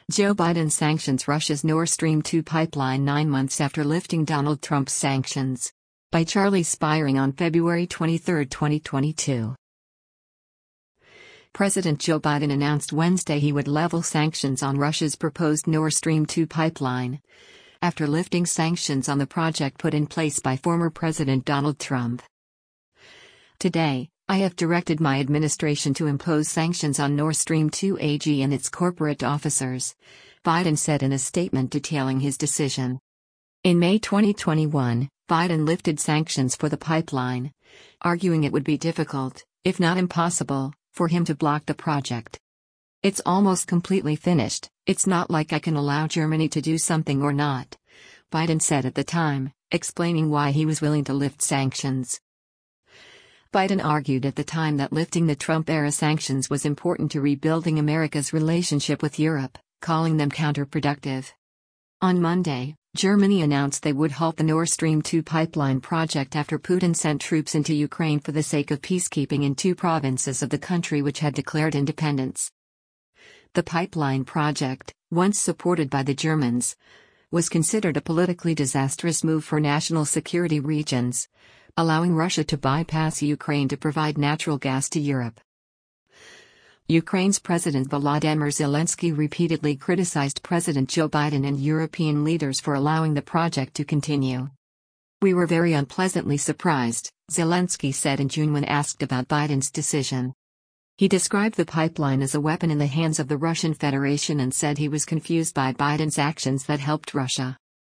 Joe Biden sanctions Russia's Nord Stream 2 pipeline 9 months after lifting Donald Trump's sanctions. By Charlie Spiring on February 23, 2022. President Joe Biden announced Wednesday he would level sanctions on Russia's proposed Nord Stream 2 pipeline, after lifting sanctions on the project put in place by former President Donald Trump. Today, I have directed my administration to impose sanctions on Nord Stream 2 AG and its corporate officers, Biden said in a statement detailing his decision. In May 2021, Biden lifted sanctions for the pipeline, arguing it would be difficult, if not impossible, for him to block the project. "It's almost completely finished, it's not like I can allow Germany to do something or not," Biden said at the time, explaining why he was willing to lift sanctions. Biden argued at the time that lifting the Trump-era sanctions was important to rebuilding America's relationship with Europe, calling them counterproductive. On Monday, Germany announced they would halt the Nord Stream 2 pipeline project after Putin sent troops into Ukraine for the sake of peacekeeping in 2 provinces of the country which had declared independence. The pipeline project, once supported by the Germans, was considered a politically disastrous move for national security regions, allowing Russia to bypass Ukraine to provide natural gas to Europe. Ukraine's President Volodymyr Zelensky repeatedly criticized President Joe Biden and European leaders for allowing the project to continue. "We were very unpleasantly surprised," Zelensky said in June when asked about Biden's decision. He described the pipeline as a weapon in the hands of the Russian Federation and said he was confused by Biden's actions that helped Russia.